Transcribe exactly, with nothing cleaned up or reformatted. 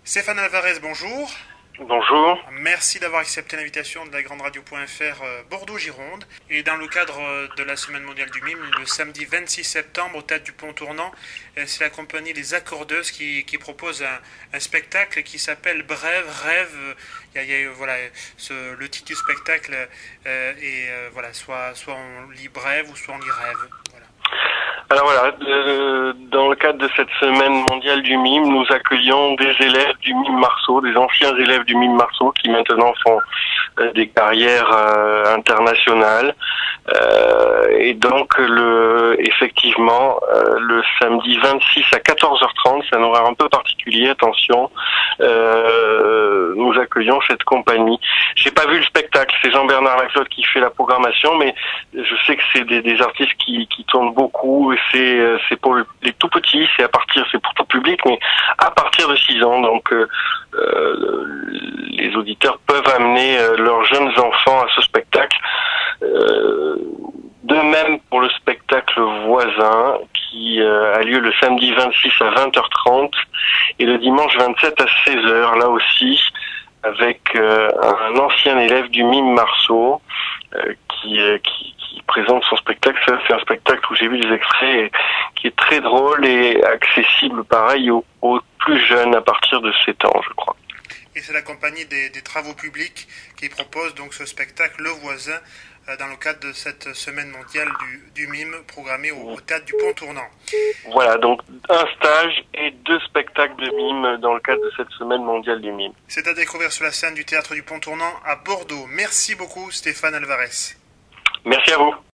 Stéphane Alvarez, bonjour. Bonjour. Merci d'avoir accepté l'invitation de la grande radio.fr Bordeaux-Gironde. Et dans le cadre de la Semaine mondiale du mime, le samedi vingt-six septembre au Théâtre du Pont Tournant, c'est la compagnie Les Accordeuses qui, qui propose un, un spectacle qui s'appelle Brève, Rêve. Il y a, il y a, voilà, ce, le titre du spectacle euh, est euh, voilà, soit, soit on lit Brève ou soit on lit Rêve. Voilà. Alors voilà, euh, dans le cadre de cette semaine mondiale du mime, nous accueillons des élèves du mime Marceau, des anciens élèves du mime Marceau qui maintenant font euh, des carrières euh, internationales. Euh, et donc, le, effectivement, euh, le samedi vingt-six à quatorze heures trente, c'est un horaire un peu particulier, attention, euh, nous accueillons cette compagnie. J'ai pas vu le spectacle, c'est Jean-Bernard Laclotte qui fait la programmation, mais je sais que c'est des, des artistes qui, qui tournent beaucoup, et c'est, c'est pour les tout petits, c'est à partir, c'est pour tout public, mais à partir de six ans, donc euh, euh, les auditeurs peuvent amener euh, leurs jeunes enfants à ce spectacle. Euh, de même pour le spectacle voisin qui euh, a lieu le samedi vingt-six à vingt heures trente et le dimanche vingt-sept à seize heures, là aussi avec euh, un ancien élève du mime Marceau euh, qui, euh, qui, qui présente son spectacle. C'est un spectacle où j'ai vu des extraits et, qui est très drôle et accessible pareil aux, aux plus jeunes à partir de sept ans, je crois. Et c'est la compagnie des, des travaux publics qui propose donc ce spectacle Le Voisin euh, dans le cadre de cette semaine mondiale du, du mime programmée au, au Théâtre du Pont Tournant. Voilà, donc un stage et deux spectacles de mime dans le cadre de cette semaine mondiale du mime. C'est à découvrir sur la scène du Théâtre du Pont Tournant à Bordeaux. Merci beaucoup Stéphane Alvarez. Merci à vous.